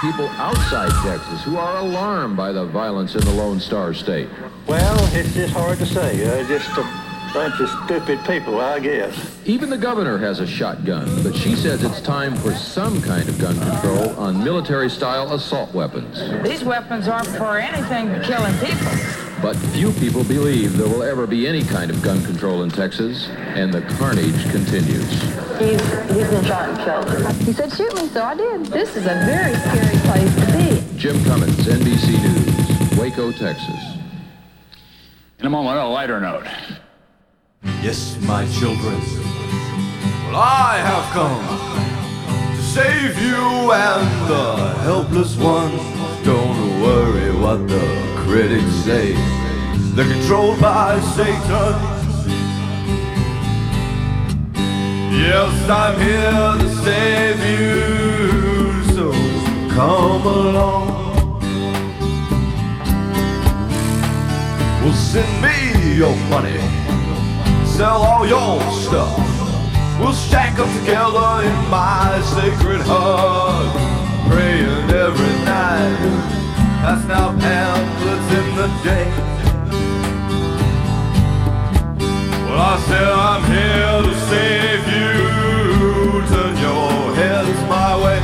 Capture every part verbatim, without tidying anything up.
people outside Texas who are alarmed by the violence in the Lone Star State. Well, it's just hard to say. Uh, just a bunch of stupid people, I guess. Even the governor has a shotgun, but she says it's time for some kind of gun control on military-style assault weapons. These weapons aren't for anything but killing people. But few people believe there will ever be any kind of gun control in Texas, and the carnage continues. He's, he's been shot and killed. He said, shoot me, so I did. This is a very scary place to be. Jim Cummins, N B C News, Waco, Texas. In a moment, a lighter note. Yes, my children, well, I have come to save you and the helpless ones. Don't worry what the critics say. They're controlled by Satan. Yes, I'm here to save you, so come along. Well, send me your money, sell all your stuff. We'll stack up together in my sacred heart, praying every night. Passing out pamphlets in the day. Well, I said I'm here to save you. Turn your heads my way.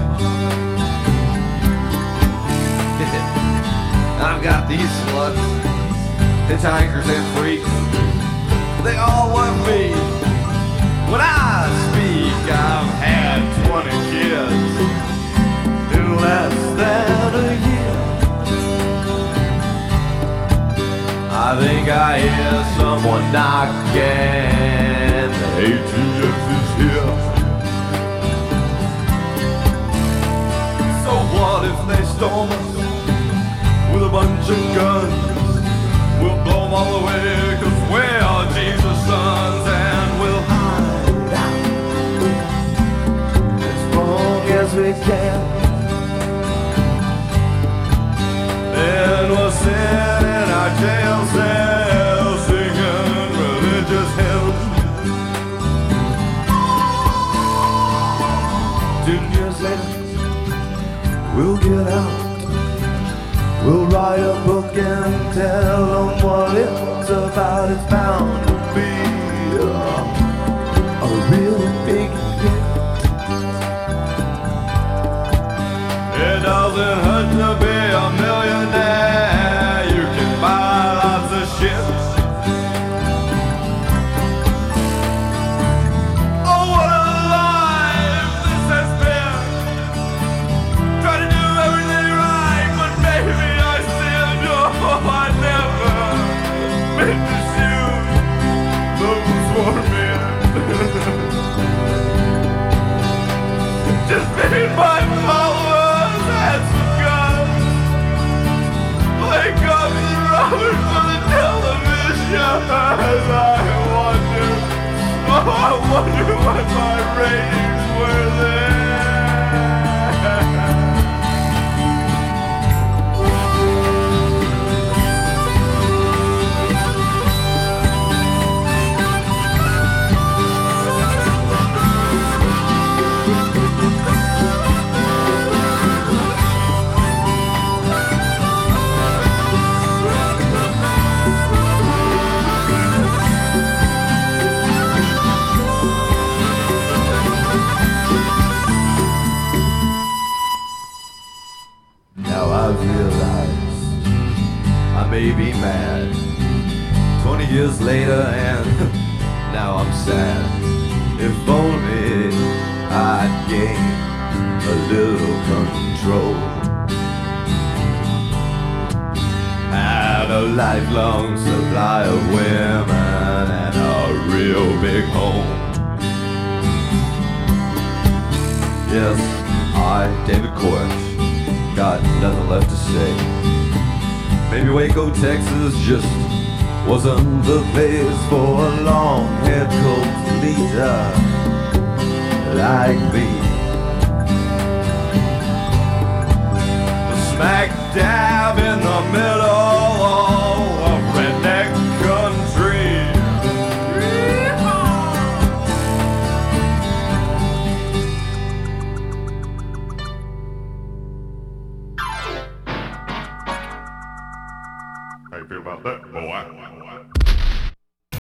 I've got these sluts, hitchhikers and freaks. They all want me. When I speak, I've had twenty kids in less than a year. I think I hear someone knocking. The A T F is here. So what if they storm us with a bunch of guns? We'll blow them all away, cause we are Jesus' sons, and we'll hide out as long as we can. Then we'll sit in our jail cells singing religious hymns. Ten years later, we'll get out. We'll write a book and tell them what it's about. It's bound to be a, a real big hit. It doesn't hurt to be a millionaire. You can buy lots of shit. Oh, what a life this has been. Try to do everything right, but maybe I sinned. Oh, I never meant to shoot those four men. Just made my followers had some guns. Play cops and robbers for the television. As I wonder, oh, I wonder what my ratings were there. May be mad twenty years later, and now I'm sad. If only I'd gained a little control, had a lifelong supply of women and a real big home. Yes, I, David Koresh, got nothing left to say. Maybe Waco, Texas just wasn't the place for a long-haired cult leader like me. Smack dab in the middle of redneck country. How you feel about that, boy?